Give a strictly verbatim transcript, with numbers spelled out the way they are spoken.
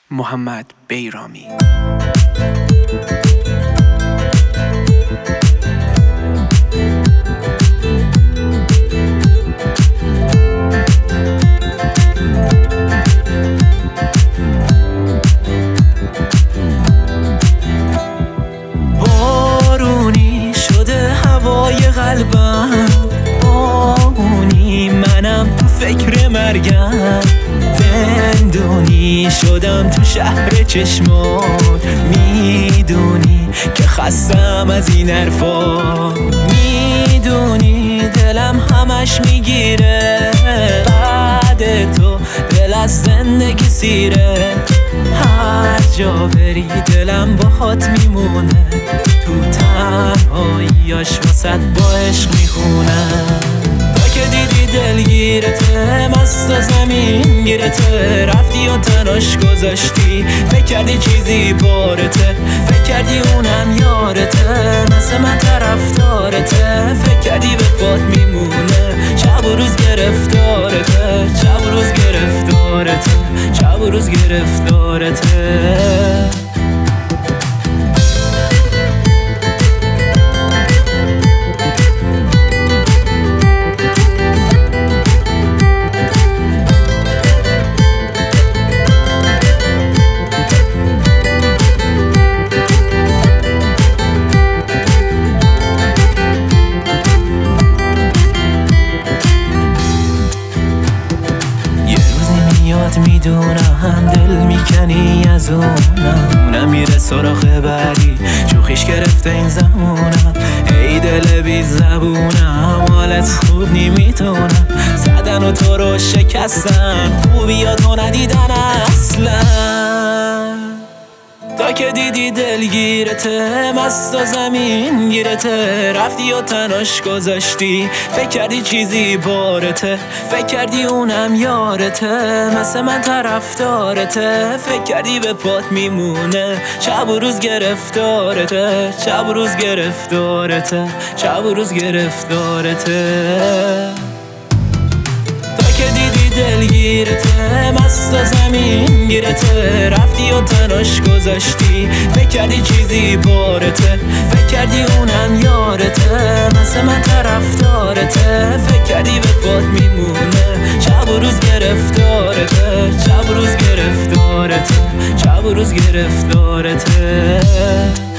محمد بیرامی. بارونی شده هوای قلبم، بارونی منم تو فکر مرگم، زندونی شدم تو شهر چشمات، میدونی که خستم از این حرفا، میدونی دلم همش میگیره بعد تو، دل از زندگی سیره، هر جا بری دلم باهات میمونه، تو تنهاییاش واسه با عشق میخونم. تا که دیدی دلگیرته، مست و زمین گیرته، رفتی و تناش گذاشتی، فکر کردی چیزی بارته، فکر کردی اونم یارته، مثل من طرفدارته، فکر کردی به پات میمونه، شب و روز گرفتارته، شب و روز گرفتارته، شب و روز گرفتارته. میدونم دل میکنی از اونم، اونم میره سراغ بعدی، شوخیش گرفته این زمونم، ای دل بی زبونم، حالت خوب نمیتونم، زدن و تو رو شکستن، خوبی یا تو ندیدن اصلا. تا که دیدی دلگیرته، مست و زمین گیرته، رفتی و تناش گذاشتی، فکر کردی چیزی بارته، فکر کردی اونم یارته، مثل من طرفدارته، فکر کردی به پات میمونه، شب و روز گرفتارته، شب و روز گرفتارته، شب و روز گرفتارته. که دیدی دلگیرته، مست و زمین گیرته، رفتی و تناش گذاشتی، فکر کردی چیزی بارته، فکر کردی اونم یارته، مثل من طرفدارته، فکر کردی به پات میمونه، شب و روز گرفتارته، شب و روز گرفتارته، شب و روز گرفتارته.